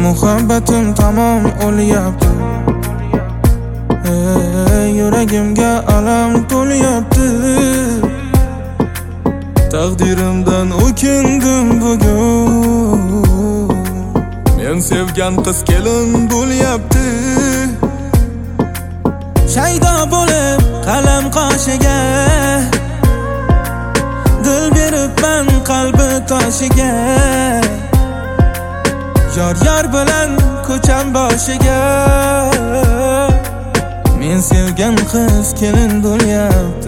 Muhabbatim tamom o'lyapti. Yuragimga alam to'lyapti. Taqdirimdan o'kindim bugun. Men sevgan qiz kelin bo'lyapti. Shaydo bo'lib qalam qoshiga, dil beribman qalbi toshiga. Yor bilan ko'cham boshiga. Men sevgan qiz kelin bo'lyapti.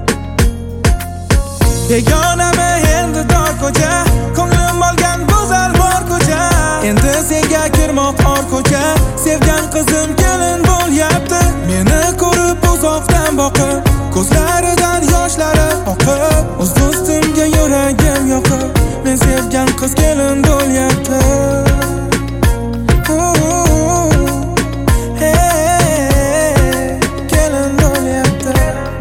Begonami endi tor ko'cha, ko'nglim olgan go'zal bor ko'cha. Endi senga kirmoq or ko'cha, sevgan qizim kelin bo'lyapti. Meni ko'rib uzoqdan boqib, ko'zlaridan yoshlari oqib, o'z do'stimga yuragim yoqib, men sevgan qiz kelin bo'lyapti. Kelin bo'lyapti.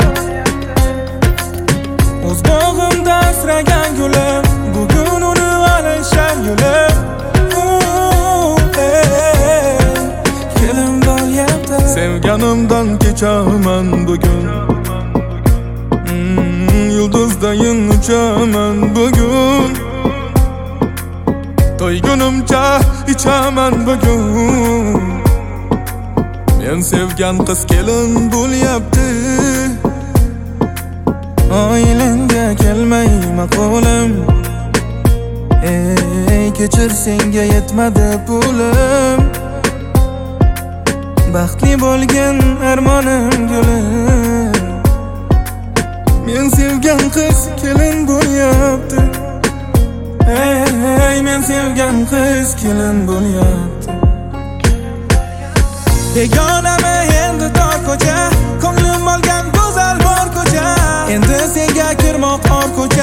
O'z bog'imda asragan gulim, bugun uni alishar yulim. Kelin bo'lyapti. Sevganimdan kechaman bugun. Yulduzdayin uchaman bugun. To'ygunimcha ichaman bugun. Men sevgan qiz kelin bo'lyapti. Oilangga kelmay maqolim, kechir senga yetmadi pulim. Baxtli bo'lgan armonim gulim. Men sevgan qiz kelin bo'lyapti. Men sevgan qiz kelin bo'lyapti. Begonami endi tor ko'cha, ko'nglim olgan go'zal bor ko'cha. Endi senga kirmoq or ko'cha.